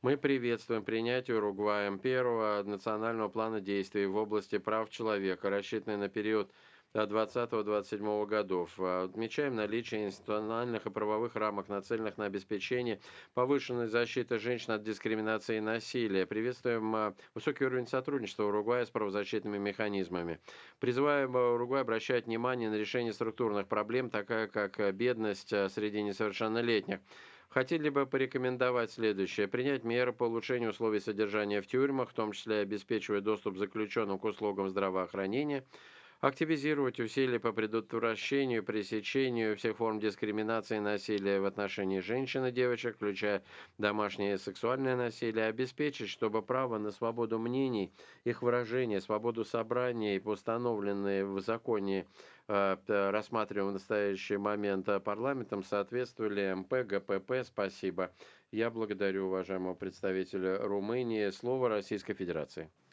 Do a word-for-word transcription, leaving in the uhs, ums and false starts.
Мы приветствуем принятие Уругваем первого национального плана действий в области прав человека, рассчитанный на период до двадцатого-двадцать седьмого годов. А, Отмечаем наличие институциональных и правовых рамок, нацеленных на обеспечение повышенной защиты женщин от дискриминации и насилия. Приветствуем а, высокий уровень сотрудничества Уругвая с правозащитными механизмами. Призываем а, Уругвай обращать внимание на решение структурных проблем, такая как а, бедность а, среди несовершеннолетних. Хотели бы порекомендовать следующее. Принять меры по улучшению условий содержания в тюрьмах, в том числе обеспечивая доступ заключенным к услугам здравоохранения, активизировать усилия по предотвращению и пресечению всех форм дискриминации и насилия в отношении женщин и девочек, включая домашнее и сексуальное насилие, обеспечить, чтобы право на свободу мнений, их выражения, свободу собрания и установленные в законе, э, п- рассматриваемом в настоящий момент э, парламентом, соответствовали МП, ГПП. Спасибо. Я благодарю уважаемого представителя Румынии. Слово Российской Федерации.